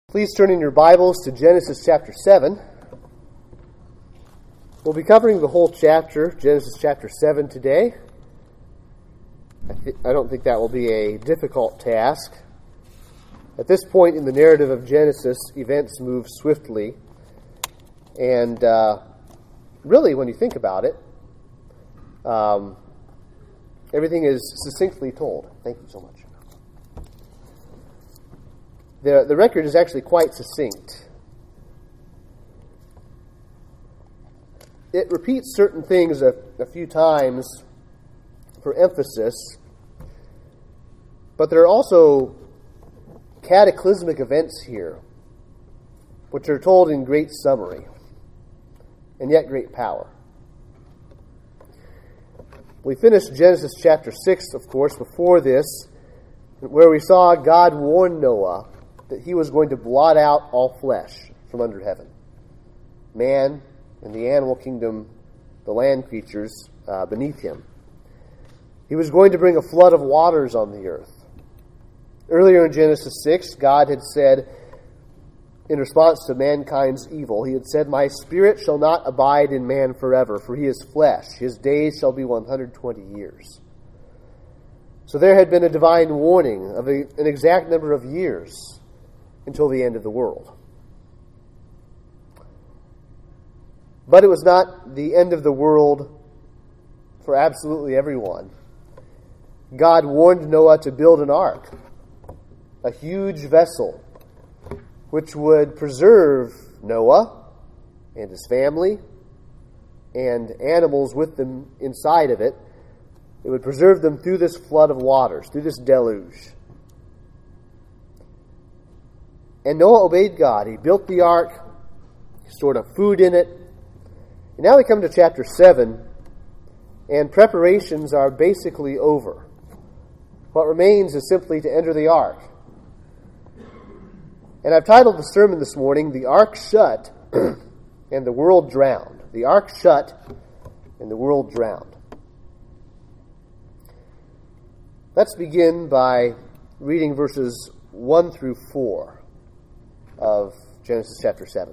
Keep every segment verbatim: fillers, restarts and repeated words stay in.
Please turn in your Bibles to Genesis chapter seven. We'll be covering the whole chapter, Genesis chapter seven, today. I, th- I don't think that will be a difficult task. At this point in the narrative of Genesis, events move swiftly. And uh, really, when you think about it, um, everything is succinctly told. Thank you so much. The, the record is actually quite succinct. It repeats certain things a, a few times for emphasis, but there are also cataclysmic events here, which are told in great summary, and yet great power. We finished Genesis chapter six, of course, before this, where we saw God warn Noah that he was going to blot out all flesh from under heaven. Man and the animal kingdom, the land creatures uh, beneath him. He was going to bring a flood of waters on the earth. Earlier in Genesis six, God had said, in response to mankind's evil, he had said, "My spirit shall not abide in man forever, for he is flesh. His days shall be one hundred twenty years. So there had been a divine warning of a, an exact number of years until the end of the world. But it was not the end of the world for absolutely everyone. God warned Noah to build an ark, a huge vessel, which would preserve Noah and his family and animals with them inside of it. It would preserve them through this flood of waters, through this deluge. And Noah obeyed God. He built the ark. He stored up food in it. And now we come to chapter seven, and preparations are basically over. What remains is simply to enter the ark. And I've titled the sermon this morning, "The Ark Shut and the World Drowned." The ark shut and the world drowned. Let's begin by reading verses one through four of Genesis chapter seven.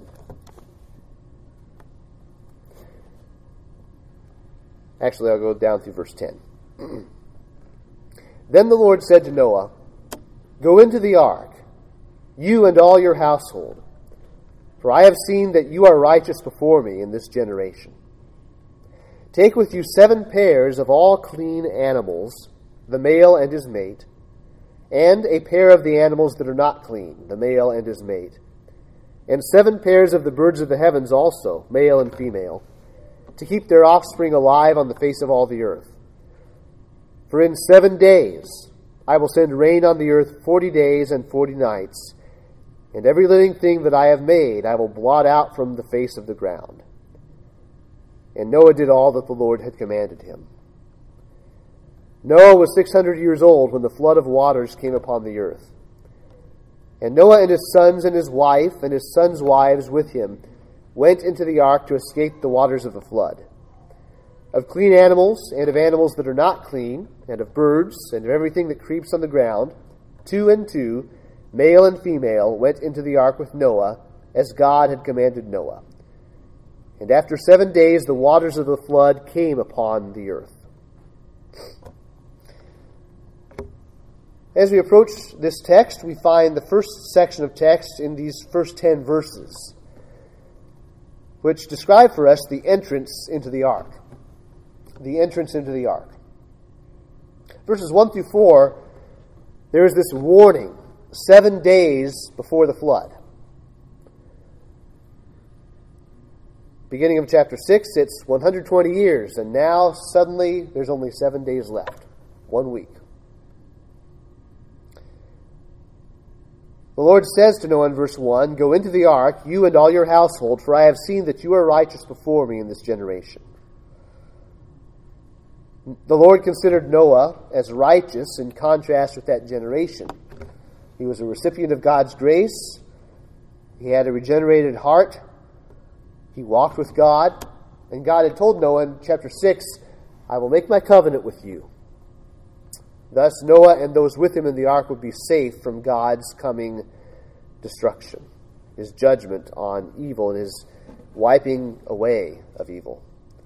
Actually, I'll go down through verse ten. Then the Lord said to Noah, "Go into the ark, you and all your household, for I have seen that you are righteous before me in this generation. Take with you seven pairs of all clean animals, the male and his mate, and a pair of the animals that are not clean, the male and his mate, and seven pairs of the birds of the heavens also, male and female, to keep their offspring alive on the face of all the earth. For in seven days I will send rain on the earth forty days and forty nights, and every living thing that I have made I will blot out from the face of the ground." And Noah did all that the Lord had commanded him. Noah was six hundred years old when the flood of waters came upon the earth. And Noah and his sons and his wife and his sons' wives with him went into the ark to escape the waters of the flood. Of clean animals and of animals that are not clean, and of birds and of everything that creeps on the ground, two and two, male and female, went into the ark with Noah, as God had commanded Noah. And after seven days the waters of the flood came upon the earth. As we approach this text, we find the first section of text in these first ten verses, which describe for us the entrance into the ark. The entrance into the ark. Verses one through four, there is this warning, seven days before the flood. Beginning of chapter six, it's one hundred twenty years, and now suddenly there's only seven days left, one week. The Lord says to Noah in verse one, "Go into the ark, you and all your household, for I have seen that you are righteous before me in this generation." The Lord considered Noah as righteous in contrast with that generation. He was a recipient of God's grace. He had a regenerated heart. He walked with God. And God had told Noah in chapter six, "I will make my covenant with you." Thus Noah and those with him in the ark would be safe from God's coming destruction, his judgment on evil, and his wiping away of evil.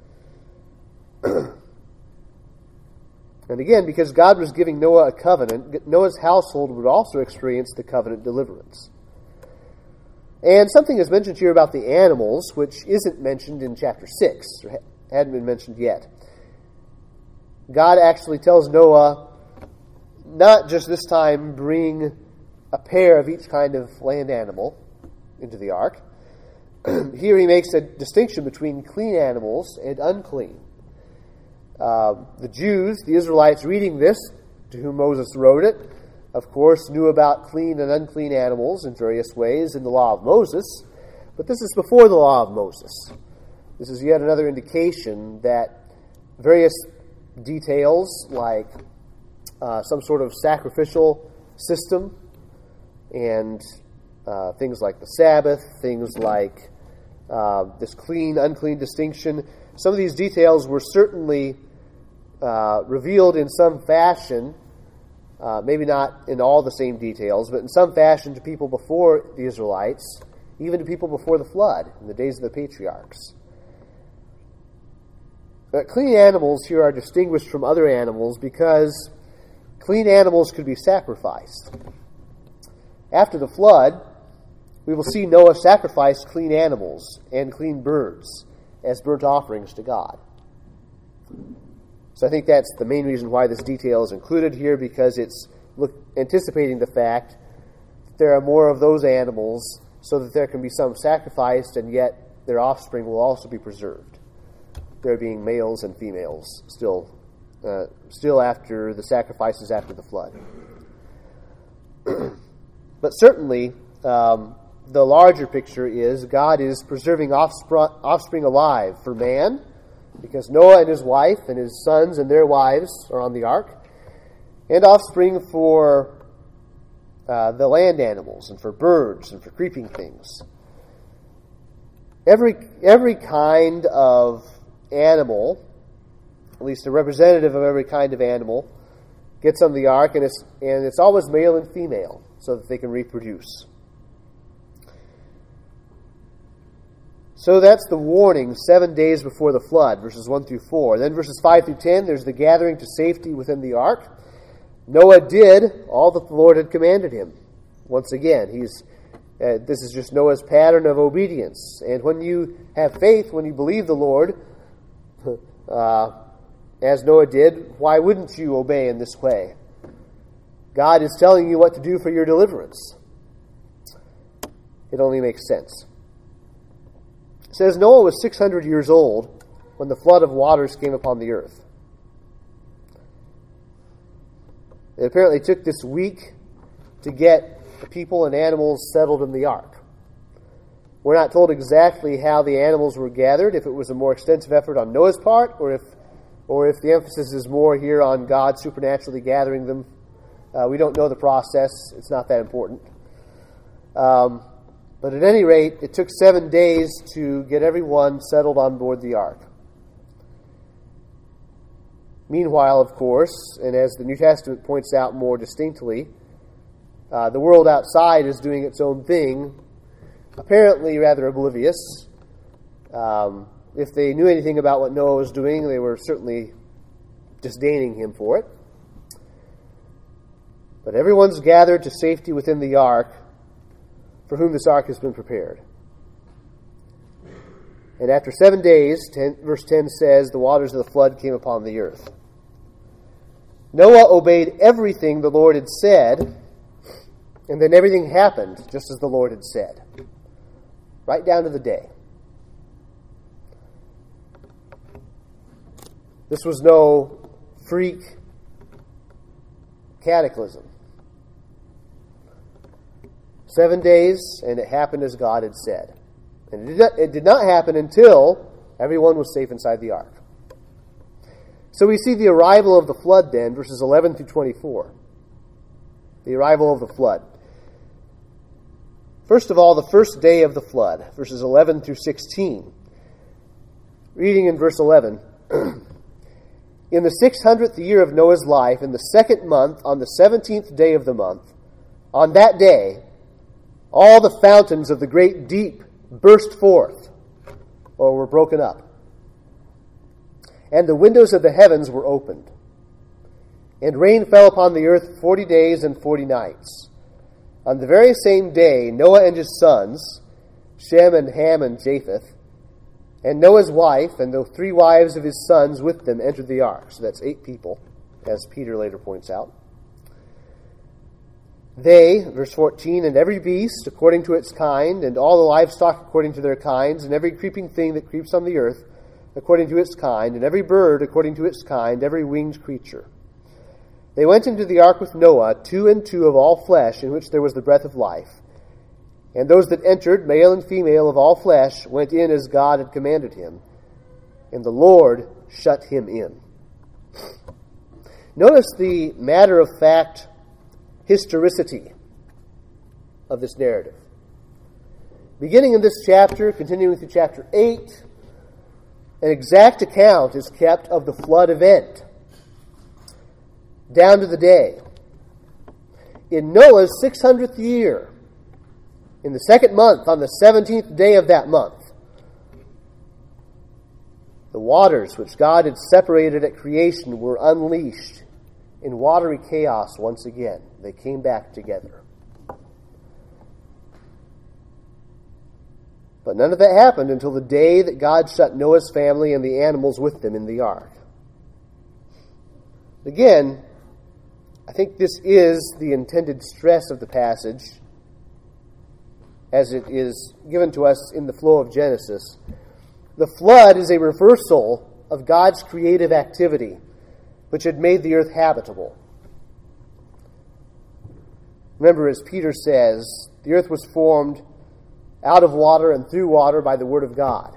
And again, because God was giving Noah a covenant, Noah's household would also experience the covenant deliverance. And something is mentioned here about the animals, which isn't mentioned in chapter six, or hadn't been mentioned yet. God actually tells Noah, not just this time bring a pair of each kind of land animal into the ark. Here he makes a distinction between clean animals and unclean. Uh, the Jews, the Israelites reading this, to whom Moses wrote it, of course, knew about clean and unclean animals in various ways in the law of Moses, but this is before the law of Moses. This is yet another indication that various details, like uh, some sort of sacrificial system, and uh, things like the Sabbath, things like uh, this clean, unclean distinction, some of these details were certainly uh, revealed in some fashion, uh, maybe not in all the same details, but in some fashion to people before the Israelites, even to people before the flood, in the days of the patriarchs. But clean animals here are distinguished from other animals because clean animals could be sacrificed. After the flood, we will see Noah sacrifice clean animals and clean birds as burnt offerings to God. So I think that's the main reason why this detail is included here, because it's look, anticipating the fact that there are more of those animals so that there can be some sacrificed and yet their offspring will also be preserved. There being males and females still uh, still after the sacrifices after the flood. But certainly, um, the larger picture is God is preserving offspring, offspring alive for man, because Noah and his wife and his sons and their wives are on the ark, and offspring for uh, the land animals and for birds and for creeping things. Every every kind of animal, at least a representative of every kind of animal, gets on the ark, and it's and it's always male and female, so that they can reproduce. So that's the warning seven days before the flood, verses one through four. Then verses five through ten, there's the gathering to safety within the ark. Noah did all that the Lord had commanded him. Once again, he's uh, this is just Noah's pattern of obedience. And when you have faith, when you believe the Lord, uh, as Noah did, why wouldn't you obey in this way? God is telling you what to do for your deliverance. It only makes sense. It says Noah was six hundred years old when the flood of waters came upon the earth. It apparently took this week to get the people and animals settled in the ark. We're not told exactly how the animals were gathered, if it was a more extensive effort on Noah's part, or if or if the emphasis is more here on God supernaturally gathering them. Uh, we don't know the process. It's not that important. Um, but at any rate, it took seven days to get everyone settled on board the ark. Meanwhile, of course, and as the New Testament points out more distinctly, uh, the world outside is doing its own thing, apparently rather oblivious. Um, if they knew anything about what Noah was doing, they were certainly disdaining him for it. But everyone's gathered to safety within the ark, for whom this ark has been prepared. And after seven days, ten, verse ten says, the waters of the flood came upon the earth. Noah obeyed everything the Lord had said, and then everything happened just as the Lord had said. Right down to the day. This was no freak cataclysm. Seven days, and it happened as God had said. And it did not, it did not happen until everyone was safe inside the ark. So we see the arrival of the flood then, verses eleven through twenty-four. The arrival of the flood. First of all, the first day of the flood, verses eleven through sixteen. Reading in verse eleven. In the six hundredth year of Noah's life, in the second month, on the seventeenth day of the month, on that day, all the fountains of the great deep burst forth, or were broken up, and the windows of the heavens were opened. And rain fell upon the earth forty days and forty nights. On the very same day, Noah and his sons, Shem and Ham and Japheth, and Noah's wife and the three wives of his sons with them entered the ark. So that's eight people, as Peter later points out. They, verse fourteen, and every beast according to its kind, and all the livestock according to their kinds, and every creeping thing that creeps on the earth according to its kind, and every bird according to its kind, every winged creature. They went into the ark with Noah, two and two of all flesh, in which there was the breath of life. And those that entered, male and female of all flesh, went in as God had commanded him. And the Lord shut him in. Notice the matter-of-fact historicity of this narrative. Beginning in this chapter, continuing through chapter eight, an exact account is kept of the flood event, down to the day. In Noah's six hundredth year, in the second month, on the seventeenth day of that month, the waters which God had separated at creation were unleashed in watery chaos once again. They came back together. But none of that happened until the day that God shut Noah's family and the animals with them in the ark. Again, I think this is the intended stress of the passage as it is given to us in the flow of Genesis. The flood is a reversal of God's creative activity, which had made the earth habitable. Remember, as Peter says, the earth was formed out of water and through water by the word of God.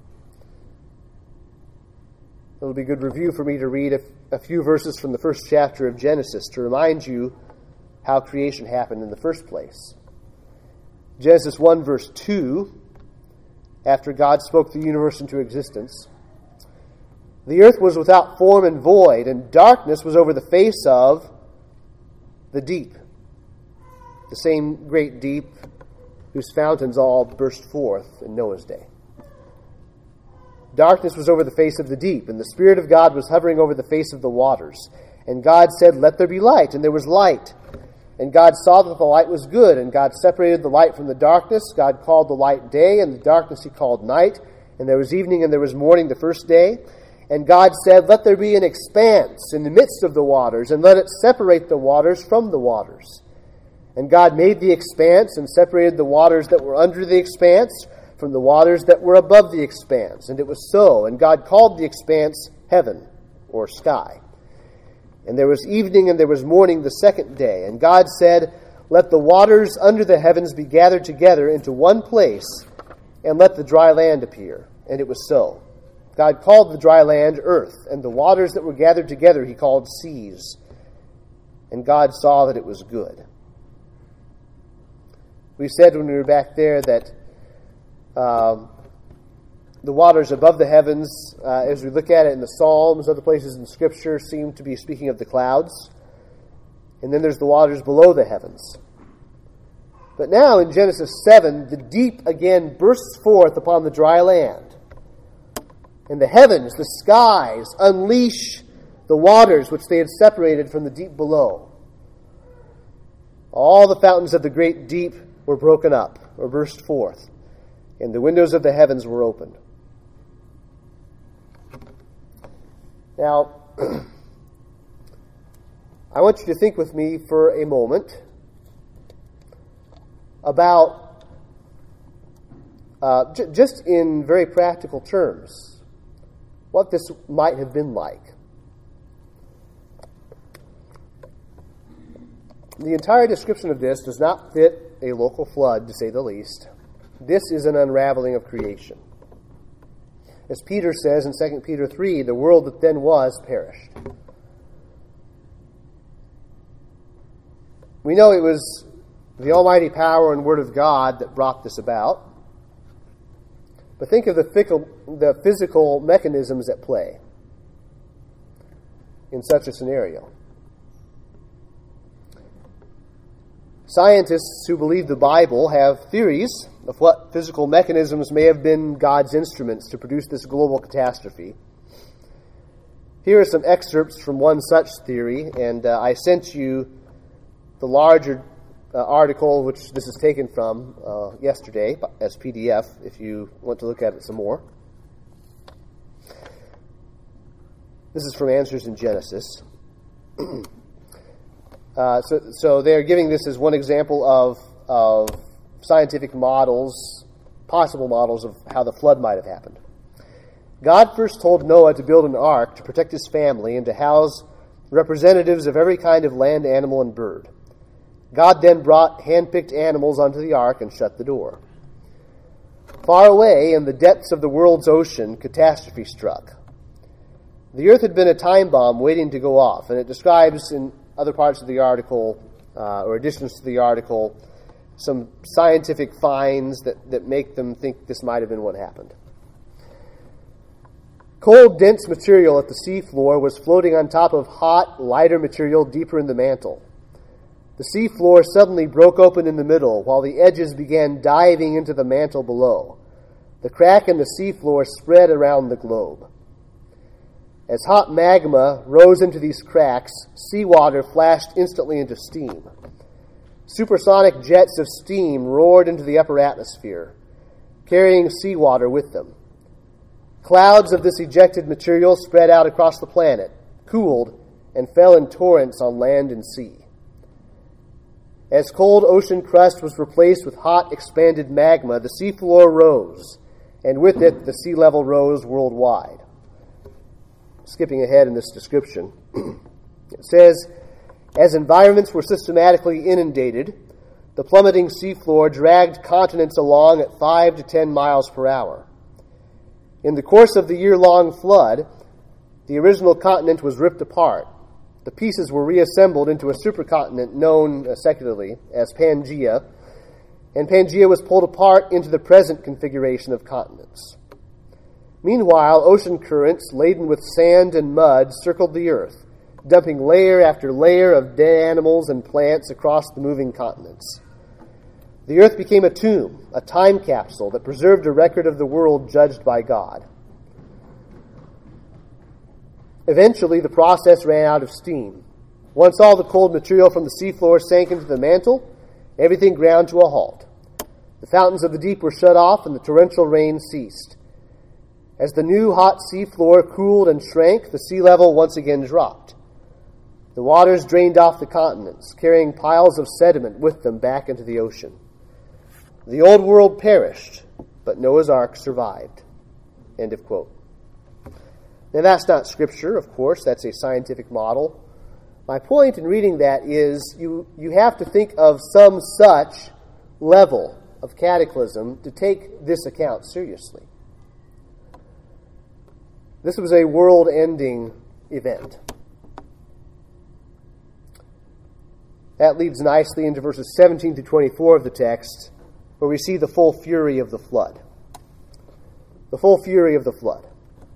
It'll be a good review for me to read a, a few verses from the first chapter of Genesis to remind you how creation happened in the first place. Genesis one, verse two, after God spoke the universe into existence, the earth was without form and void, and darkness was over the face of the deep, the same great deep whose fountains all burst forth in Noah's day. Darkness was over the face of the deep, and the Spirit of God was hovering over the face of the waters. And God said, "Let there be light," and there was light. And God saw that the light was good, and God separated the light from the darkness. God called the light day, and the darkness he called night. And there was evening and there was morning the first day. And God said, "Let there be an expanse in the midst of the waters, and let it separate the waters from the waters." And God made the expanse and separated the waters that were under the expanse from the waters that were above the expanse. And it was so. And God called the expanse heaven, or sky. And there was evening and there was morning the second day. And God said, "Let the waters under the heavens be gathered together into one place, and let the dry land appear." And it was so. God called the dry land earth, and the waters that were gathered together he called seas. And God saw that it was good. We said when we were back there that um, the waters above the heavens, uh, as we look at it in the Psalms, other places in Scripture, seem to be speaking of the clouds. And then there's the waters below the heavens. But now in Genesis seven, the deep again bursts forth upon the dry land. And the heavens, the skies, unleash the waters which they had separated from the deep below. All the fountains of the great deep were broken up, or burst forth, and the windows of the heavens were opened. Now, I want you to think with me for a moment about, uh, j- just in very practical terms, what this might have been like. The entire description of this does not fit a local flood, to say the least. This is an unraveling of creation. As Peter says in Second Peter three, the world that then was perished. We know it was the almighty power and word of God that brought this about. But think of the, fickle, the physical mechanisms at play in such a scenario. Scientists who believe the Bible have theories of what physical mechanisms may have been God's instruments to produce this global catastrophe. Here are some excerpts from one such theory, and uh, I sent you the larger uh, article, which this is taken from uh, yesterday as P D F, if you want to look at it some more. This is from Answers in Genesis. uh, so, so they're giving this as one example of, of scientific models, possible models of how the flood might have happened. God first told Noah to build an ark to protect his family and to house representatives of every kind of land, animal, and bird. God then brought hand-picked animals onto the ark and shut the door. Far away in the depths of the world's ocean, catastrophe struck. The earth had been a time bomb waiting to go off, and it describes in other parts of the article, uh, or additions to the article, some scientific finds that, that make them think this might have been what happened. Cold, dense material at the seafloor was floating on top of hot, lighter material deeper in the mantle. The seafloor suddenly broke open in the middle, while the edges began diving into the mantle below. The crack in the seafloor spread around the globe. As hot magma rose into these cracks, seawater flashed instantly into steam. Supersonic jets of steam roared into the upper atmosphere, carrying seawater with them. Clouds of this ejected material spread out across the planet, cooled, and fell in torrents on land and sea. As cold ocean crust was replaced with hot, expanded magma, the seafloor rose, and with it the sea level rose worldwide. Skipping ahead in this description, it says, as environments were systematically inundated, the plummeting seafloor dragged continents along at five to ten miles per hour. In the course of the year-long flood, the original continent was ripped apart. The pieces were reassembled into a supercontinent known uh, secularly as Pangaea, and Pangaea was pulled apart into the present configuration of continents. Meanwhile, ocean currents laden with sand and mud circled the earth, dumping layer after layer of dead animals and plants across the moving continents. The earth became a tomb, a time capsule that preserved a record of the world judged by God. Eventually, the process ran out of steam. Once all the cold material from the seafloor sank into the mantle, everything ground to a halt. The fountains of the deep were shut off, and the torrential rain ceased. As the new hot seafloor cooled and shrank, the sea level once again dropped. The waters drained off the continents, carrying piles of sediment with them back into the ocean. The old world perished, but Noah's Ark survived. End of quote. Now that's not scripture, of course. That's a scientific model. My point in reading that is you, you have to think of some such level of cataclysm to take this account seriously. This was a world-ending event. That leads nicely into verses seventeen to twenty-four of the text, where we see the full fury of the flood. The full fury of the flood.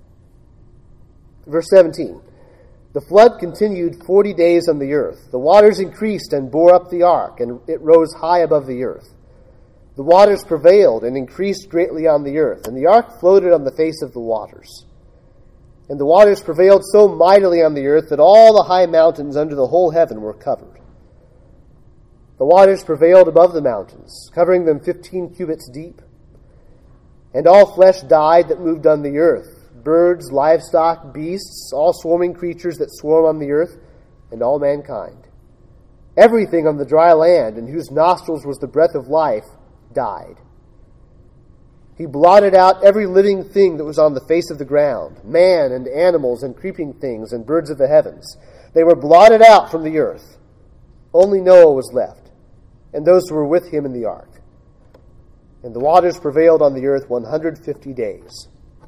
Verse seventeen. The flood continued forty days on the earth. The waters increased and bore up the ark, and it rose high above the earth. The waters prevailed and increased greatly on the earth, and the ark floated on the face of the waters. And the waters prevailed so mightily on the earth that all the high mountains under the whole heaven were covered. The waters prevailed above the mountains, covering them fifteen cubits deep. And all flesh died that moved on the earth, birds, livestock, beasts, all swarming creatures that swarm on the earth, and all mankind. Everything on the dry land, in whose nostrils was the breath of life, died. He blotted out every living thing that was on the face of the ground, man and animals and creeping things and birds of the heavens. They were blotted out from the earth. Only Noah was left, and those who were with him in the ark. And the waters prevailed on the earth one hundred fifty days.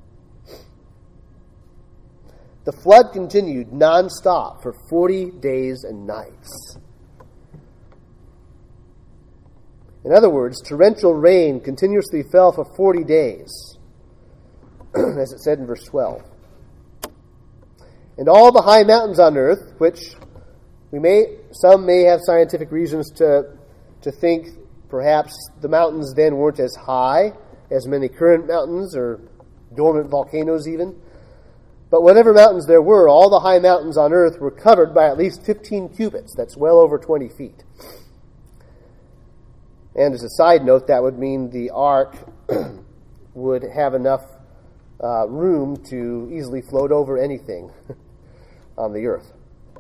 The flood continued non-stop for forty days and nights. In other words, torrential rain continuously fell for forty days, as it said in verse twelve. And all the high mountains on earth, which we may, some may have scientific reasons to to think perhaps the mountains then weren't as high as many current mountains or dormant volcanoes even. But whatever mountains there were, all the high mountains on earth were covered by at least fifteen cubits. That's well over twenty feet. And as a side note, that would mean the ark would have enough uh, room to easily float over anything on the earth.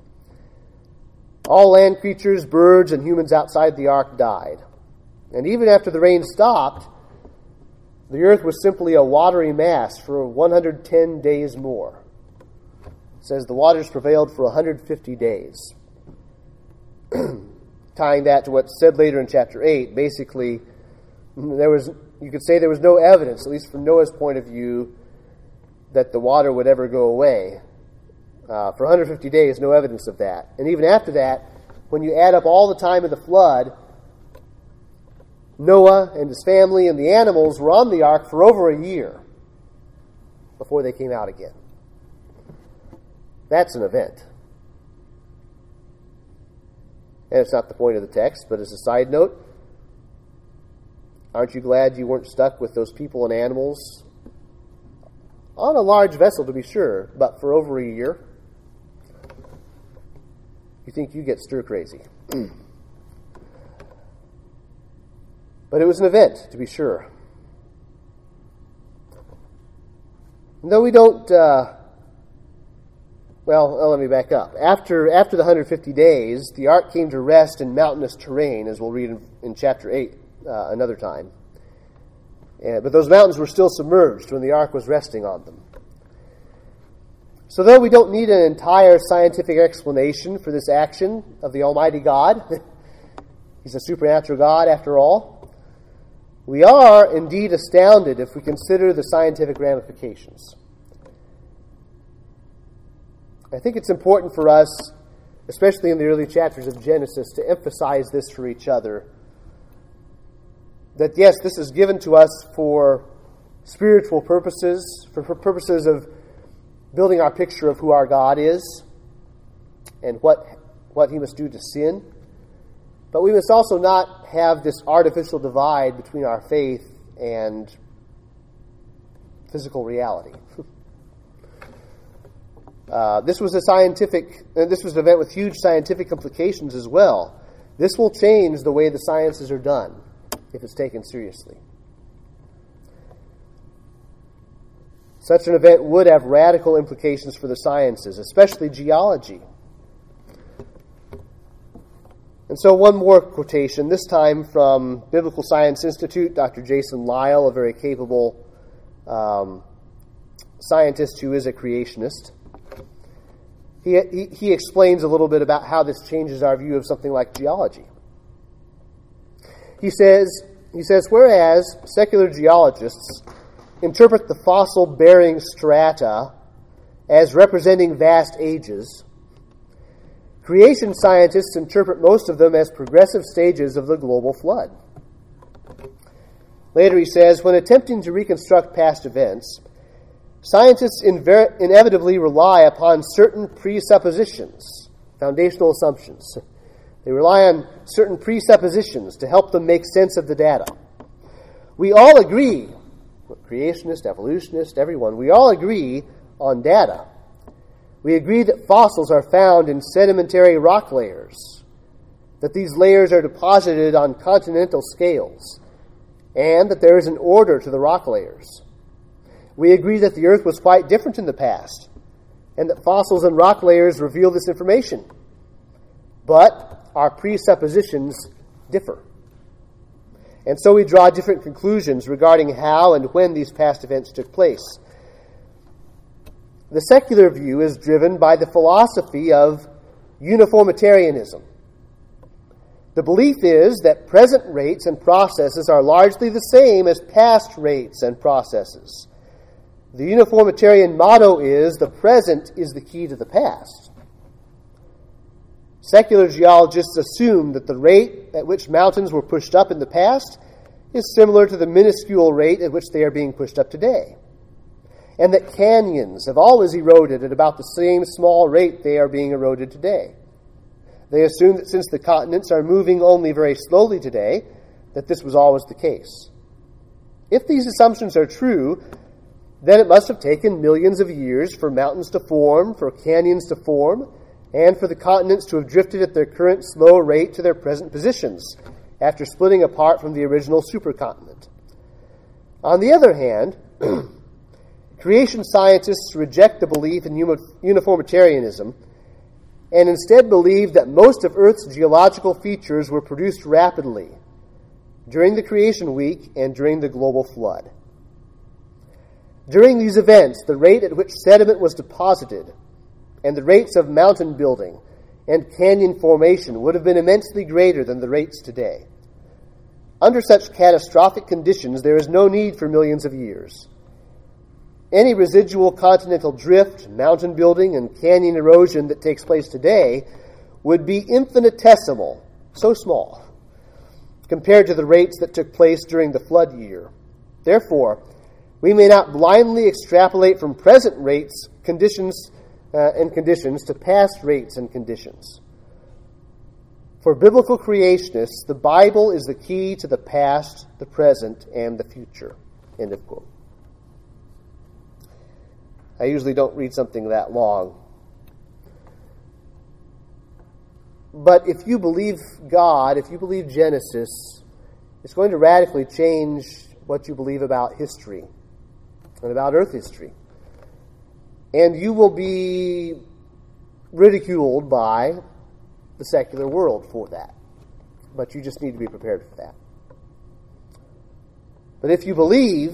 All land creatures, birds, and humans outside the ark died. And even after the rain stopped, the earth was simply a watery mass for one hundred ten days more. It says the waters prevailed for one hundred fifty days. Tying that to what's said later in chapter eight, basically, there was you could say there was no evidence, at least from Noah's point of view, that the water would ever go away. Uh, for one hundred fifty days, no evidence of that. And even after that, when you add up all the time of the flood, Noah and his family and the animals were on the ark for over a year before they came out again. That's an event. And it's not the point of the text, but as a side note, aren't you glad you weren't stuck with those people and animals on a large vessel, to be sure, but for over a year? You think you get stir crazy. But it was an event, to be sure. And though we don't, uh, well, let me back up. After after the one hundred fifty days, the ark came to rest in mountainous terrain, as we'll read in, in chapter eight uh, another time. And, but those mountains were still submerged when the ark was resting on them. So though we don't need an entire scientific explanation for this action of the Almighty God, He's a supernatural God after all, we are indeed astounded if we consider the scientific ramifications. I think it's important for us, especially in the early chapters of Genesis, to emphasize this for each other. That yes, this is given to us for spiritual purposes, for purposes of building our picture of who our God is and what what He must do to sin. But we must also not have this artificial divide between our faith and physical reality. Uh, this was a scientific, uh, this was an event with huge scientific implications as well. This will change the way the sciences are done if it's taken seriously. Such an event would have radical implications for the sciences, especially geology. And so one more quotation, this time from Biblical Science Institute, Doctor Jason Lisle, a very capable um, scientist who is a creationist. He, he, he explains a little bit about how this changes our view of something like geology. He says, he says, whereas secular geologists interpret the fossil-bearing strata as representing vast ages, creation scientists interpret most of them as progressive stages of the global flood. Later he says, when attempting to reconstruct past events, scientists inver- inevitably rely upon certain presuppositions, foundational assumptions. They rely on certain presuppositions to help them make sense of the data. We all agree, creationists, evolutionists, everyone, we all agree on data. We agree that fossils are found in sedimentary rock layers, that these layers are deposited on continental scales, and that there is an order to the rock layers. We agree that the earth was quite different in the past, and that fossils and rock layers reveal this information. But our presuppositions differ. And so we draw different conclusions regarding how and when these past events took place. The secular view is driven by the philosophy of uniformitarianism. The belief is that present rates and processes are largely the same as past rates and processes. The uniformitarian motto is, the present is the key to the past. Secular geologists assume that the rate at which mountains were pushed up in the past is similar to the minuscule rate at which they are being pushed up today, and that canyons have always eroded at about the same small rate they are being eroded today. They assume that since the continents are moving only very slowly today, that this was always the case. If these assumptions are true, then it must have taken millions of years for mountains to form, for canyons to form, and for the continents to have drifted at their current slow rate to their present positions after splitting apart from the original supercontinent. On the other hand, creation scientists reject the belief in uniformitarianism and instead believe that most of Earth's geological features were produced rapidly during the creation week and during the global flood. During these events, the rate at which sediment was deposited and the rates of mountain building and canyon formation would have been immensely greater than the rates today. Under such catastrophic conditions, there is no need for millions of years. Any residual continental drift, mountain building, and canyon erosion that takes place today would be infinitesimal, so small, compared to the rates that took place during the flood year. Therefore, we may not blindly extrapolate from present rates, conditions, uh, and conditions to past rates and conditions. For biblical creationists, the Bible is the key to the past, the present, and the future. End of quote. I usually don't read something that long. But if you believe God, if you believe Genesis, it's going to radically change what you believe about history and about Earth history. And you will be ridiculed by the secular world for that. But you just need to be prepared for that. But if you believe,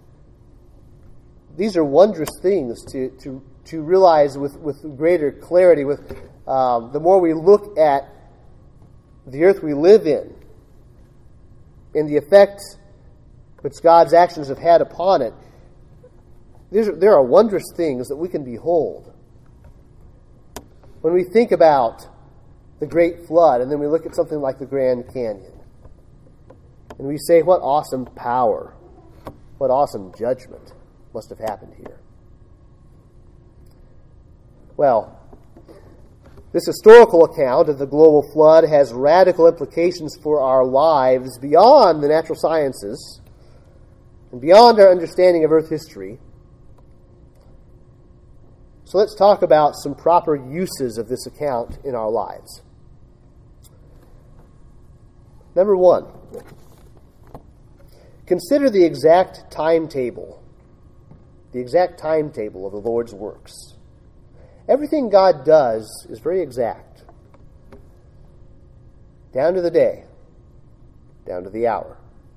these are wondrous things to, to, to realize with, with greater clarity. With um, the more we look at the earth we live in and the effect which God's actions have had upon it, are, there are wondrous things that we can behold. When we think about the Great Flood, and then we look at something like the Grand Canyon, and we say, what awesome power, what awesome judgment must have happened here. Well, this historical account of the global flood has radical implications for our lives beyond the natural sciences and beyond our understanding of Earth history. So let's talk about some proper uses of this account in our lives. Number one, consider the exact timetable, the exact timetable of the Lord's works. Everything God does is very exact, down to the day, down to the hour.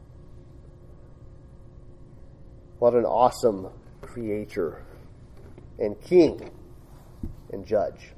What an awesome creator and king and judge.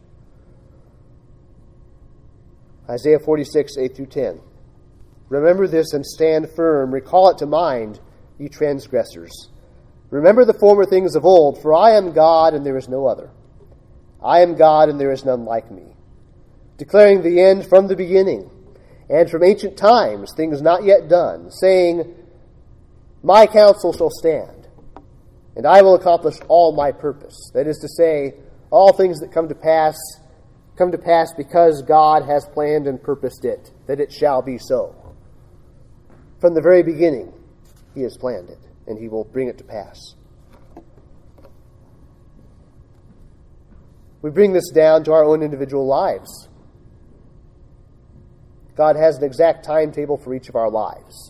Isaiah forty-six, eight through ten. Remember this and stand firm. Recall it to mind, ye transgressors. Remember the former things of old, for I am God and there is no other. I am God and there is none like me, declaring the end from the beginning, and from ancient times things not yet done, saying, my counsel shall stand, and I will accomplish all my purpose. That is to say, all things that come to pass, come to pass because God has planned and purposed it, that it shall be so. From the very beginning, he has planned it, and he will bring it to pass. We bring this down to our own individual lives. God has an exact timetable for each of our lives.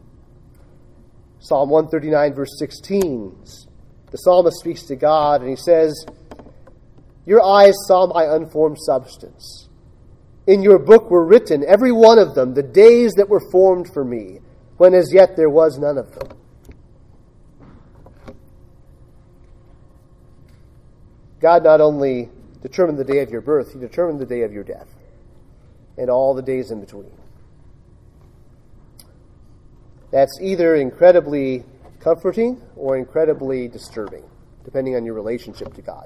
Psalm one thirty-nine, verse sixteen, the psalmist speaks to God, and he says, your eyes saw my unformed substance. In your book were written, every one of them, the days that were formed for me, when as yet there was none of them. God not only determined the day of your birth, he determined the day of your death and all the days in between. That's either incredibly comforting or incredibly disturbing, depending on your relationship to God.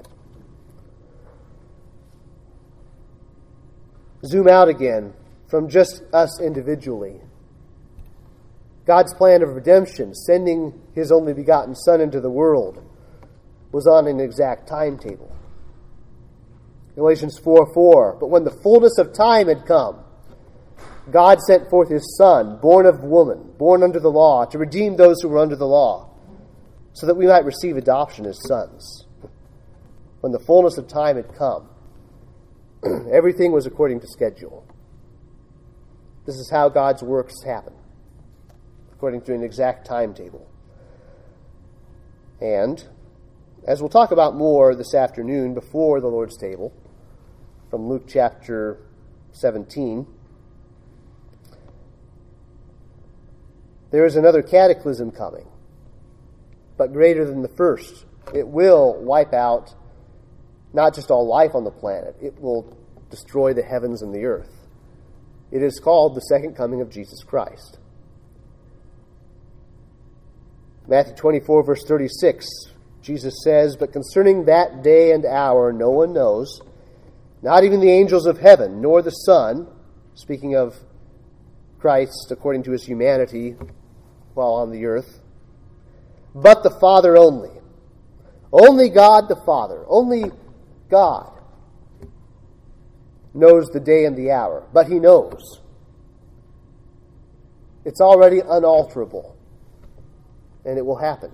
Zoom out again from just us individually. God's plan of redemption, sending his only begotten Son into the world, was on an exact timetable. Galatians four four, but when the fullness of time had come, God sent forth his Son, born of woman, born under the law, to redeem those who were under the law, so that we might receive adoption as sons. When the fullness of time had come, everything was according to schedule. This is how God's works happen, according to an exact timetable. And, as we'll talk about more this afternoon before the Lord's table, from Luke chapter seventeen, there is another cataclysm coming, but greater than the first. It will wipe out not just all life on the planet, it will destroy the heavens and the earth. It is called the second coming of Jesus Christ. Matthew twenty-four, verse thirty-six, Jesus says, "But concerning that day and hour no one knows, not even the angels of heaven, nor the Son," speaking of Christ according to his humanity while on the earth, "but the Father only." Only God the Father, only God knows the day and the hour, but he knows. It's already unalterable, and it will happen.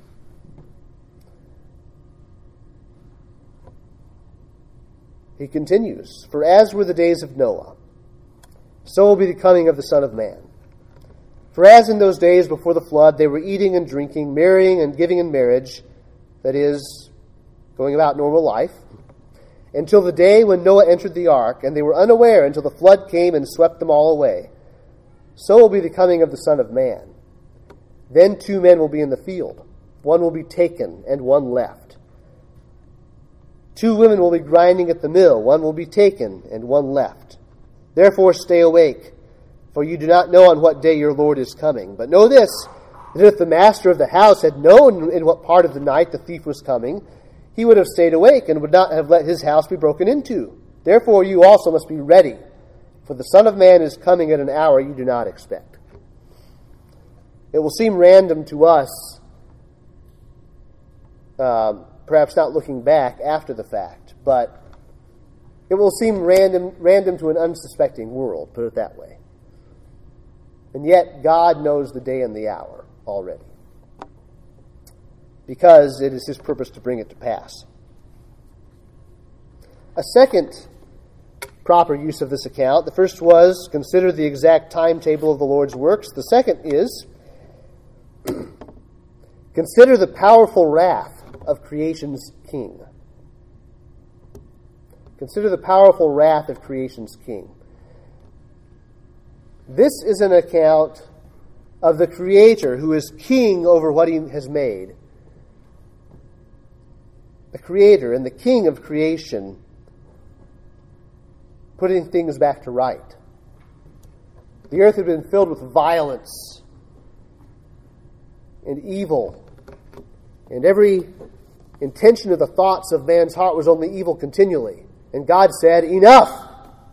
He continues, "For as were the days of Noah, so will be the coming of the Son of Man. For as in those days before the flood they were eating and drinking, marrying and giving in marriage," that is, going about normal life, "until the day when Noah entered the ark, and they were unaware until the flood came and swept them all away. So will be the coming of the Son of Man. Then two men will be in the field. One will be taken and one left. Two women will be grinding at the mill. One will be taken and one left. Therefore stay awake, for you do not know on what day your Lord is coming. But know this, that if the master of the house had known in what part of the night the thief was coming, he would have stayed awake and would not have let his house be broken into. Therefore you also must be ready, for the Son of Man is coming at an hour you do not expect." It will seem random to us, uh, perhaps not looking back after the fact, but it will seem random, random to an unsuspecting world, put it that way. And yet God knows the day and the hour already, because it is his purpose to bring it to pass. A second proper use of this account, the first was, consider the exact timetable of the Lord's works. The second is, consider the powerful wrath of creation's king. Consider the powerful wrath of creation's king. This is an account of the Creator who is king over what he has made. The Creator and the King of creation putting things back to right. The earth had been filled with violence and evil, and every intention of the thoughts of man's heart was only evil continually. And God said, "Enough!"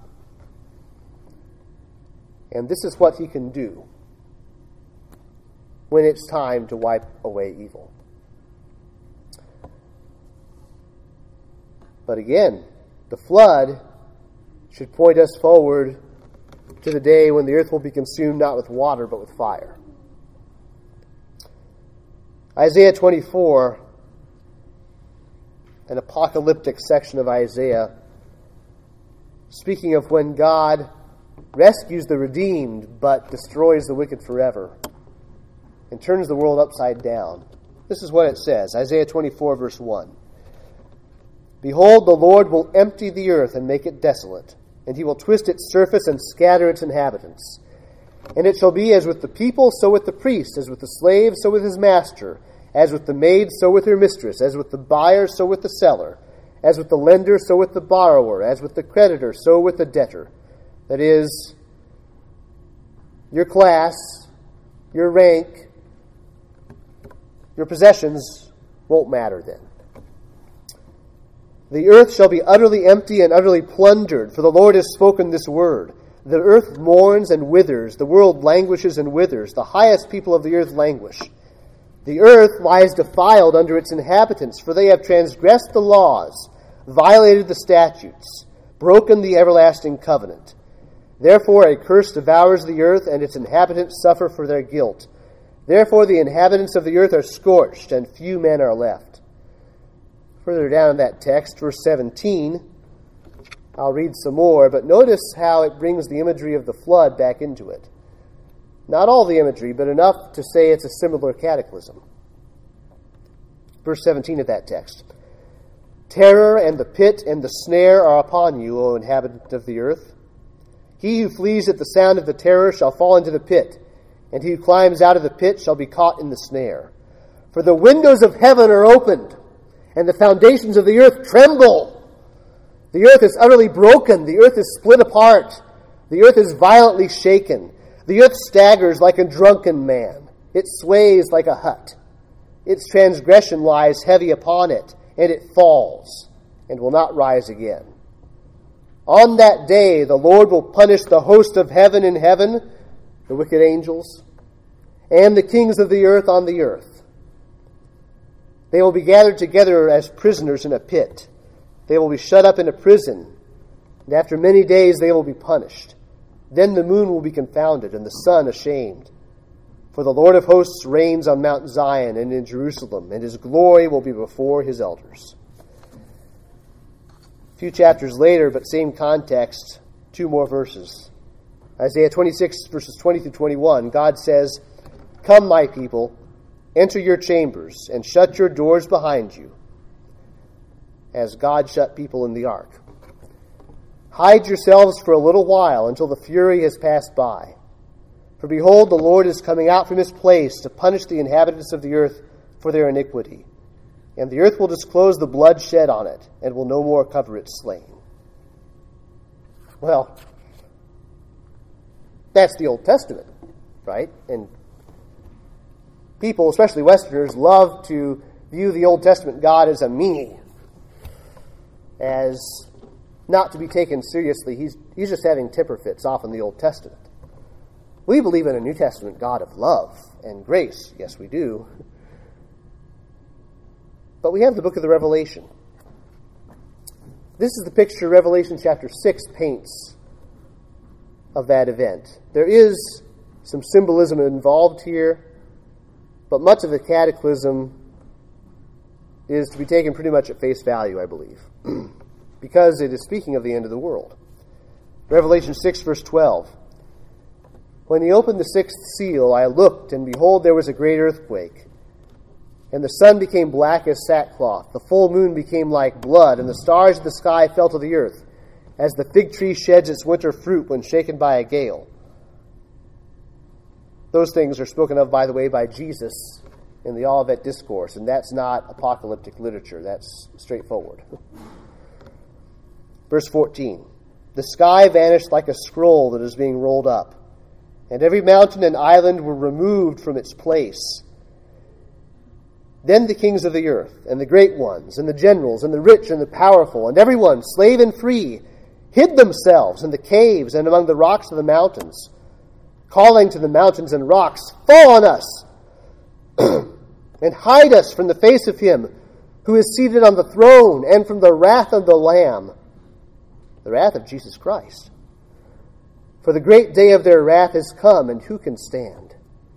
And this is what he can do when it's time to wipe away evil. But again, the flood should point us forward to the day when the earth will be consumed not with water but with fire. Isaiah twenty-four, an apocalyptic section of Isaiah, speaking of when God rescues the redeemed but destroys the wicked forever and turns the world upside down. This is what it says, Isaiah twenty-four, verse one. "Behold, the Lord will empty the earth and make it desolate, and he will twist its surface and scatter its inhabitants. And it shall be as with the people, so with the priest, as with the slave, so with his master, as with the maid, so with her mistress, as with the buyer, so with the seller, as with the lender, so with the borrower, as with the creditor, so with the debtor." That is, your class, your rank, your possessions won't matter then. "The earth shall be utterly empty and utterly plundered, for the Lord has spoken this word. The earth mourns and withers, the world languishes and withers, the highest people of the earth languish. The earth lies defiled under its inhabitants, for they have transgressed the laws. violated the statutes, broken the everlasting covenant. Therefore a curse devours the earth, and its inhabitants suffer for their guilt. Therefore the inhabitants of the earth are scorched, and few men are left. Further down in that text, verse seventeen, I'll read some more, but notice how it brings the imagery of the flood back into it. Not all the imagery, but enough to say it's a similar cataclysm. Verse seventeen of that text. Terror and the pit and the snare are upon you, O inhabitant of the earth. He who flees at the sound of the terror shall fall into the pit, and he who climbs out of the pit shall be caught in the snare. For the windows of heaven are opened, and the foundations of the earth tremble. The earth is utterly broken. The earth is split apart. The earth is violently shaken. The earth staggers like a drunken man. It sways like a hut. Its transgression lies heavy upon it, and it falls, and will not rise again. On that day the Lord will punish the host of heaven in heaven, the wicked angels, and the kings of the earth on the earth. They will be gathered together as prisoners in a pit. They will be shut up in a prison, and after many days they will be punished. Then the moon will be confounded, and the sun ashamed. For the Lord of hosts reigns on Mount Zion and in Jerusalem, and his glory will be before his elders. A few chapters later, but same context, two more verses. Isaiah twenty-six, verses twenty through twenty-one, God says, Come, my people, enter your chambers, and shut your doors behind you, as God shut people in the ark. Hide yourselves for a little while until the fury has passed by. For behold, the Lord is coming out from his place to punish the inhabitants of the earth for their iniquity. And the earth will disclose the blood shed on it, and will no more cover its slain. Well, that's the Old Testament, right? And people, especially Westerners, love to view the Old Testament God as a meanie, as not to be taken seriously. He's, he's just having temper fits off in the Old Testament. We believe in a New Testament God of love and grace. Yes, we do. But we have the book of the Revelation. This is the picture Revelation chapter six paints of that event. There is some symbolism involved here, but much of the cataclysm is to be taken pretty much at face value, I believe, because it is speaking of the end of the world. Revelation six, verse twelve. When he opened the sixth seal, I looked, and behold, there was a great earthquake. And the sun became black as sackcloth. The full moon became like blood, and the stars of the sky fell to the earth, as the fig tree sheds its winter fruit when shaken by a gale. Those things are spoken of, by the way, by Jesus in the Olivet Discourse, and that's not apocalyptic literature. That's straightforward. Verse fourteen. The sky vanished like a scroll that is being rolled up, and every mountain and island were removed from its place. Then the kings of the earth, and the great ones, and the generals, and the rich, and the powerful, and everyone, slave and free, hid themselves in the caves and among the rocks of the mountains, calling to the mountains and rocks, Fall on us, and hide us from the face of him who is seated on the throne, and from the wrath of the Lamb, the wrath of Jesus Christ. For the great day of their wrath is come, and who can stand?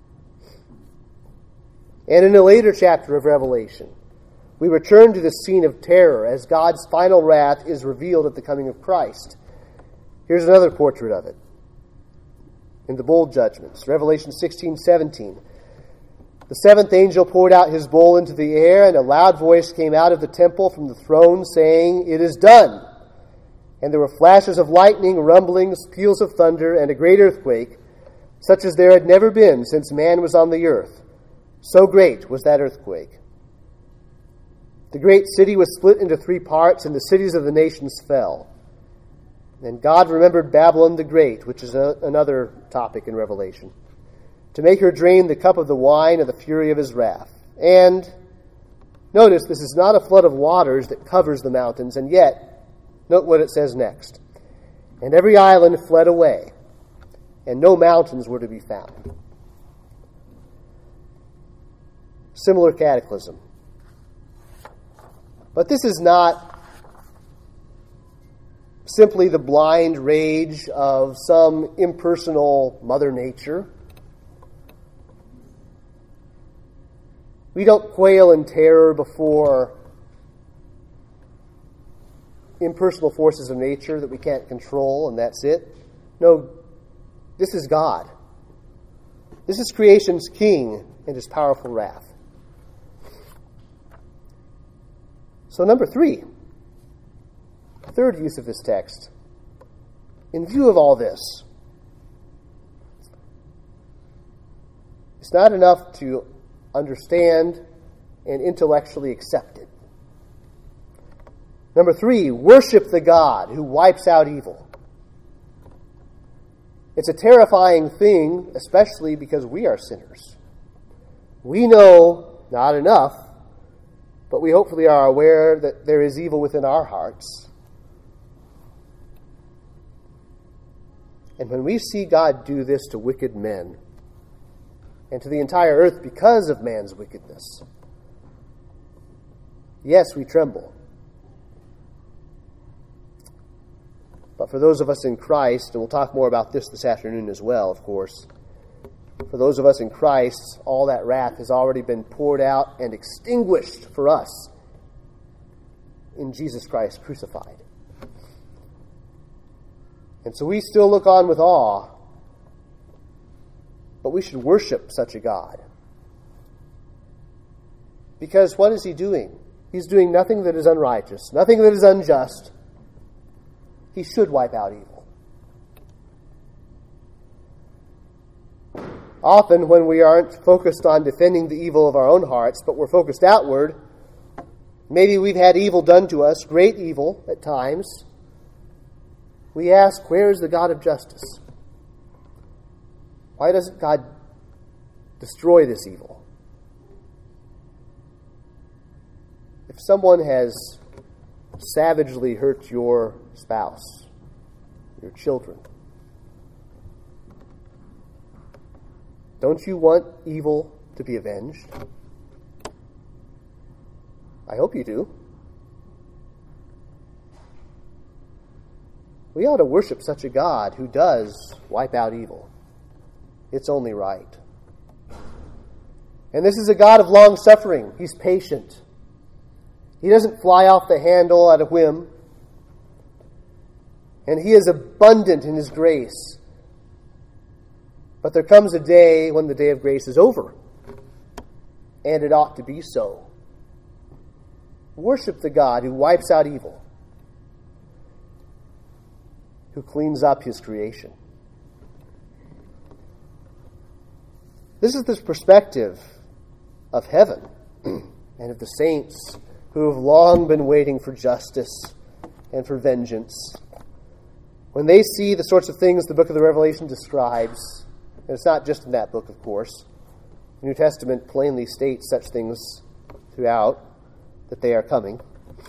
And in a later chapter of Revelation, we return to the scene of terror as God's final wrath is revealed at the coming of Christ. Here's another portrait of it in the bowl judgments. Revelation sixteen seventeen. The seventh angel poured out his bowl into the air, and a loud voice came out of the temple from the throne, saying, It is done. And there were flashes of lightning, rumblings, peals of thunder, and a great earthquake, such as there had never been since man was on the earth. So great was that earthquake. The great city was split into three parts, and the cities of the nations fell. And God remembered Babylon the Great, which is a, another topic in Revelation, to make her drain the cup of the wine of the fury of his wrath. And notice, this is not a flood of waters that covers the mountains, and yet, note what it says next. And every island fled away, and no mountains were to be found. Similar cataclysm. But this is not simply the blind rage of some impersonal Mother Nature. We don't quail in terror before impersonal forces of nature that we can't control, and that's it. No, this is God. This is creation's king and his powerful wrath. So number three, third use of this text. In view of all this, it's not enough to understand and intellectually accept it. Number three, worship the God who wipes out evil. It's a terrifying thing, especially because we are sinners. We know not enough, but we hopefully are aware that there is evil within our hearts. And when we see God do this to wicked men and to the entire earth because of man's wickedness, yes, we tremble. But for those of us in Christ, and we'll talk more about this this afternoon as well, of course, for those of us in Christ, all that wrath has already been poured out and extinguished for us in Jesus Christ crucified. And so we still look on with awe, but we should worship such a God. Because what is he doing? He's doing nothing that is unrighteous, nothing that is unjust. He should wipe out evil. Often when we aren't focused on defending the evil of our own hearts, but we're focused outward, maybe we've had evil done to us, great evil at times, we ask, where is the God of justice? Why doesn't God destroy this evil? If someone has savagely hurt your spouse, your children, don't you want evil to be avenged? I hope you do. We ought to worship such a God who does wipe out evil. It's only right. And this is a God of long suffering. He's patient. He doesn't fly off the handle at a whim. And he is abundant in his grace. But there comes a day when the day of grace is over. And it ought to be so. Worship the God who wipes out evil, who cleans up his creation. This is the perspective of heaven and of the saints who have long been waiting for justice and for vengeance. When they see the sorts of things the book of the Revelation describes, and it's not just in that book, of course, the New Testament plainly states such things throughout, that they are coming.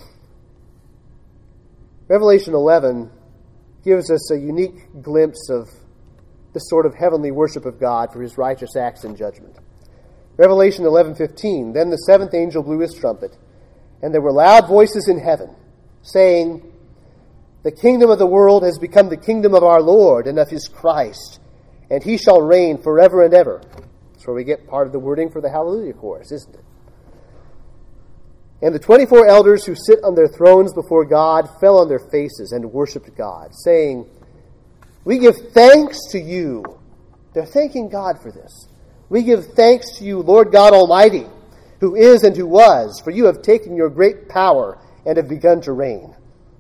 Revelation eleven gives us a unique glimpse of this sort of heavenly worship of God for his righteous acts and judgment. Revelation eleven fifteen, then the seventh angel blew his trumpet, and there were loud voices in heaven, saying, the kingdom of the world has become the kingdom of our Lord and of his Christ, and he shall reign forever and ever. That's where we get part of the wording for the Hallelujah chorus, isn't it? And the twenty-four elders who sit on their thrones before God fell on their faces and worshipped God, saying, we give thanks to you. They're thanking God for this. We give thanks to you, Lord God Almighty, who is and who was, for you have taken your great power and have begun to reign.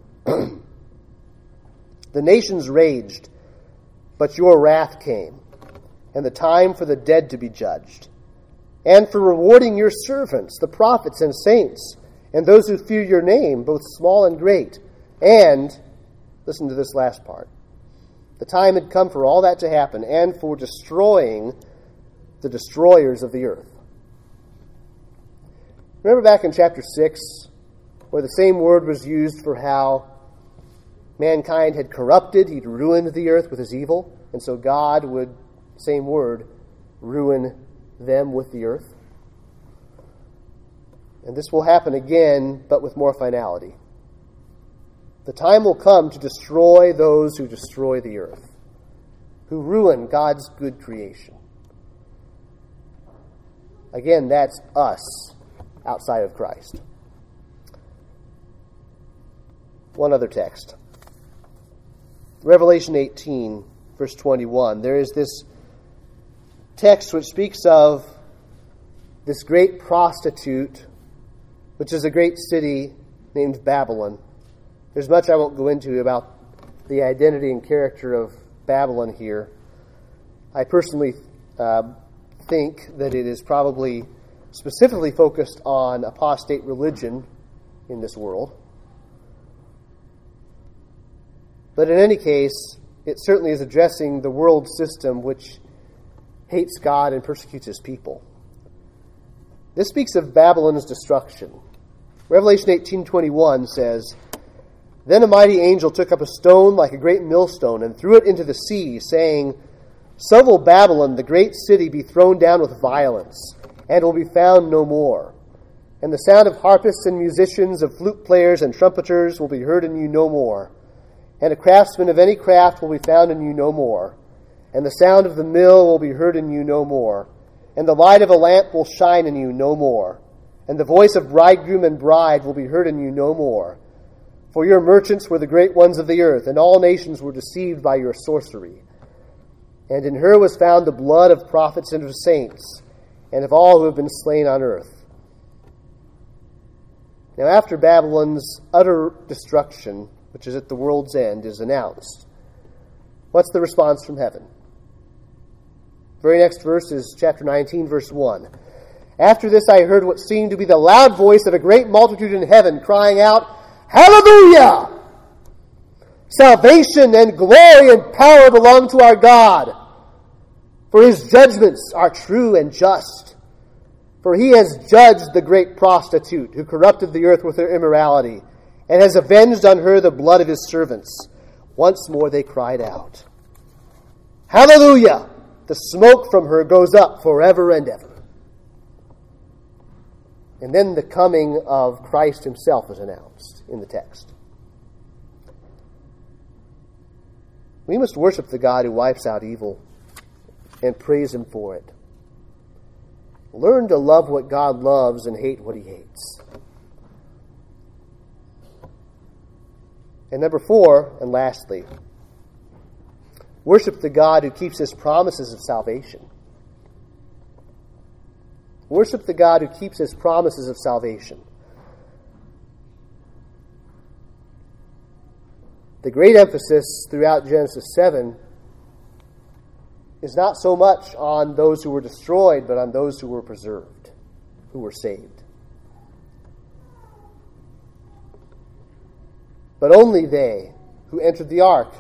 The nations raged, but your wrath came, and the time for the dead to be judged, and for rewarding your servants, the prophets and saints, and those who fear your name, both small and great. And, listen to this last part, the time had come for all that to happen, and for destroying the destroyers of the earth. Remember back in chapter six, where the same word was used for how mankind had corrupted, he'd ruined the earth with his evil, and so God would, same word, ruin them with the earth. And this will happen again, but with more finality. The time will come to destroy those who destroy the earth, who ruin God's good creation. Again, that's us outside of Christ. One other text. Revelation eighteen, verse twenty-one. There is this text which speaks of this great prostitute, which is a great city named Babylon. There's much I won't go into about the identity and character of Babylon here. I personally uh, think that it is probably specifically focused on apostate religion in this world. But in any case, it certainly is addressing the world system which hates God and persecutes his people. This speaks of Babylon's destruction. Revelation eighteen twenty-one says, "Then a mighty angel took up a stone like a great millstone and threw it into the sea, saying, 'So will Babylon, the great city, be thrown down with violence, and will be found no more. And the sound of harpists and musicians, of flute players and trumpeters will be heard in you no more. And a craftsman of any craft will be found in you no more. And the sound of the mill will be heard in you no more. And the light of a lamp will shine in you no more. And the voice of bridegroom and bride will be heard in you no more. For your merchants were the great ones of the earth, and all nations were deceived by your sorcery. And in her was found the blood of prophets and of saints, and of all who have been slain on earth.'" Now after Babylon's utter destruction, which is at the world's end, is announced, what's the response from heaven? Very next verse is chapter nineteen, verse one. "After this I heard what seemed to be the loud voice of a great multitude in heaven, crying out, 'Hallelujah! Salvation and glory and power belong to our God, for his judgments are true and just. For he has judged the great prostitute who corrupted the earth with her immorality, and has avenged on her the blood of his servants.' Once more they cried out, 'Hallelujah! The smoke from her goes up forever and ever.'" And then the coming of Christ himself is announced in the text. We must worship the God who wipes out evil and praise him for it. Learn to love what God loves and hate what he hates. And number four, and lastly, worship the God who keeps his promises of salvation. Worship the God who keeps his promises of salvation. The great emphasis throughout Genesis seven is not so much on those who were destroyed, but on those who were preserved, who were saved. But only they who entered the ark,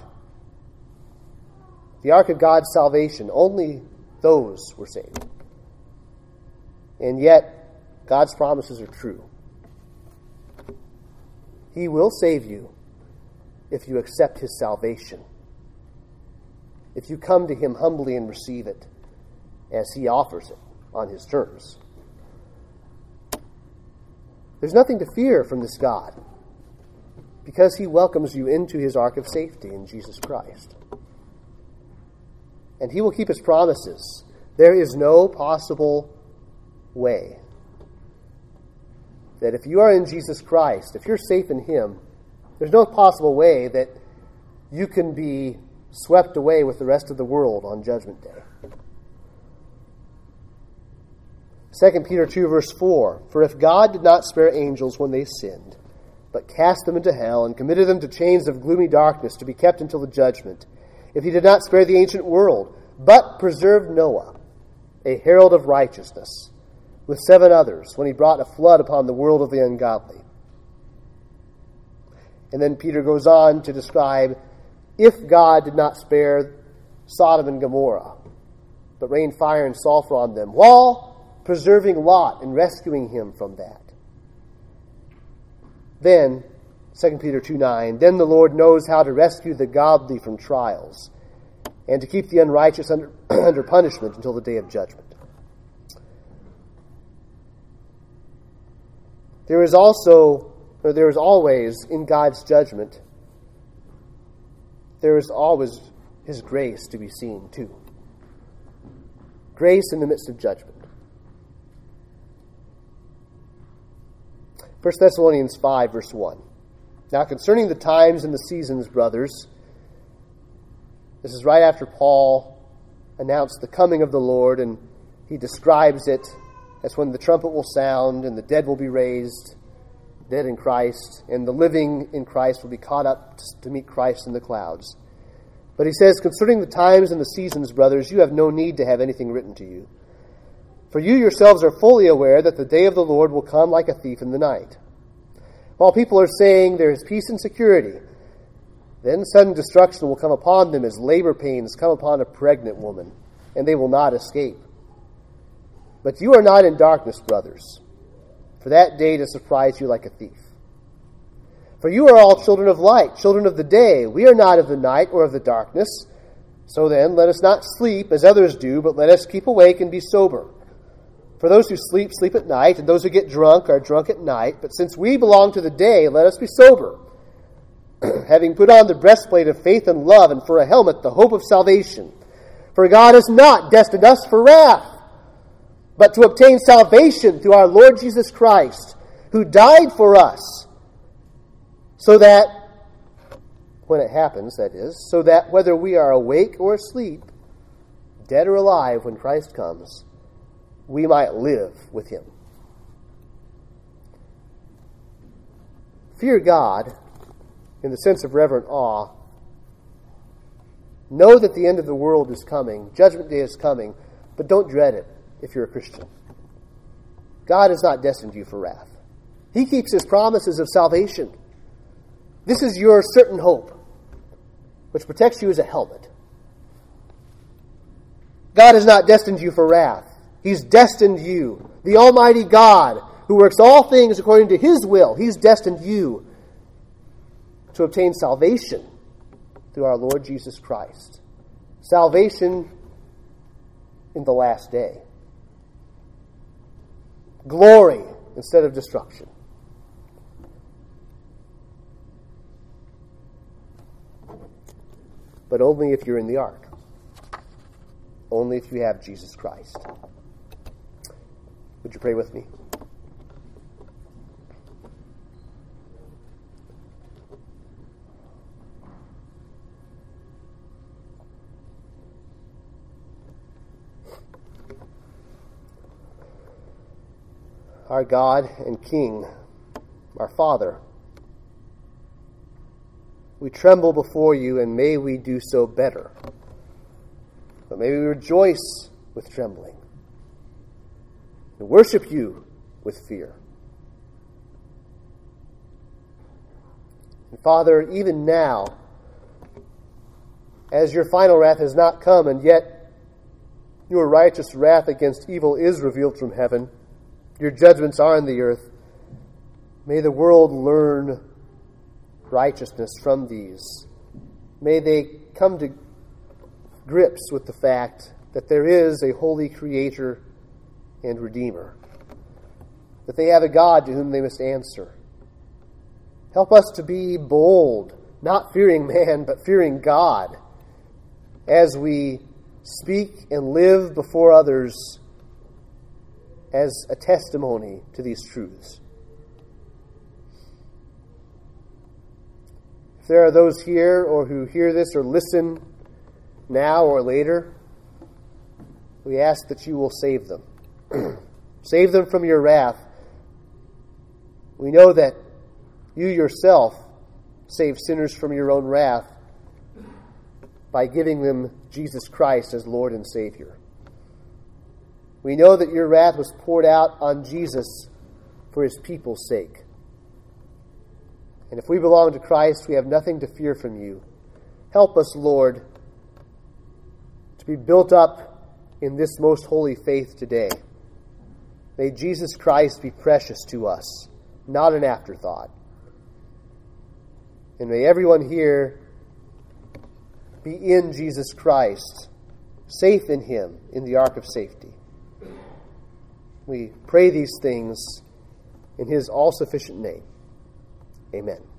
the ark of God's salvation, only those were saved. And yet, God's promises are true. He will save you if you accept his salvation, if you come to him humbly and receive it as he offers it on his terms. There's nothing to fear from this God, because he welcomes you into his ark of safety in Jesus Christ. And he will keep his promises. There is no possible way that if you are in Jesus Christ, if you're safe in him, there's no possible way that you can be swept away with the rest of the world on Judgment Day. Second Peter two, verse four, "For if God did not spare angels when they sinned, but cast them into hell and committed them to chains of gloomy darkness to be kept until the judgment, if he did not spare the ancient world, but preserved Noah, a herald of righteousness, with seven others, when he brought a flood upon the world of the ungodly." And then Peter goes on to describe, if God did not spare Sodom and Gomorrah, but rained fire and sulfur on them, while preserving Lot and rescuing him from that. Then, Second Peter two nine, "Then the Lord knows how to rescue the godly from trials, and to keep the unrighteous under, under punishment until the day of judgment." There is also, or there is always in God's judgment, there is always his grace to be seen too. Grace in the midst of judgment. First Thessalonians five, verse one. Now concerning the times and the seasons, brothers, this is right after Paul announced the coming of the Lord, and he describes it as when the trumpet will sound and the dead will be raised, dead in Christ, and the living in Christ will be caught up to meet Christ in the clouds. But he says, concerning the times and the seasons, brothers, you have no need to have anything written to you. For you yourselves are fully aware that the day of the Lord will come like a thief in the night. While people are saying there is peace and security, then sudden destruction will come upon them as labor pains come upon a pregnant woman, and they will not escape. But you are not in darkness, brothers, for that day to surprise you like a thief. For you are all children of light, children of the day. We are not of the night or of the darkness. So then, let us not sleep as others do, but let us keep awake and be sober. For those who sleep, sleep at night, and those who get drunk are drunk at night. But since we belong to the day, let us be sober, having put on the breastplate of faith and love, and for a helmet the hope of salvation. For God has not destined us for wrath, but to obtain salvation through our Lord Jesus Christ, who died for us, so that, when it happens, that is, so that whether we are awake or asleep, dead or alive when Christ comes, we might live with him. Fear God in the sense of reverent awe. Know that the end of the world is coming. Judgment day is coming. But don't dread it if you're a Christian. God has not destined you for wrath. He keeps his promises of salvation. This is your certain hope, which protects you as a helmet. God has not destined you for wrath. He's destined you. The Almighty God, who works all things according to his will, he's destined you to obtain salvation through our Lord Jesus Christ. Salvation in the last day. Glory instead of destruction. But only if you're in the ark. Only if you have Jesus Christ. Would you pray with me? Our God and King, our Father, we tremble before you, and may we do so better. But may we rejoice with trembling and worship you with fear. And Father, even now, as your final wrath has not come, and yet your righteous wrath against evil is revealed from heaven, your judgments are in the earth, may the world learn righteousness from these. May they come to grips with the fact that there is a holy Creator and Redeemer, that they have a God to whom they must answer. Help us to be bold, not fearing man, but fearing God, as we speak and live before others as a testimony to these truths. If there are those here or who hear this or listen now or later, we ask that you will save them. Save them from your wrath. We know that you yourself save sinners from your own wrath by giving them Jesus Christ as Lord and Savior. We know that your wrath was poured out on Jesus for his people's sake. And if we belong to Christ, we have nothing to fear from you. Help us, Lord, to be built up in this most holy faith today. May Jesus Christ be precious to us, not an afterthought. And may everyone here be in Jesus Christ, safe in him, in the ark of safety. We pray these things in his all-sufficient name. Amen.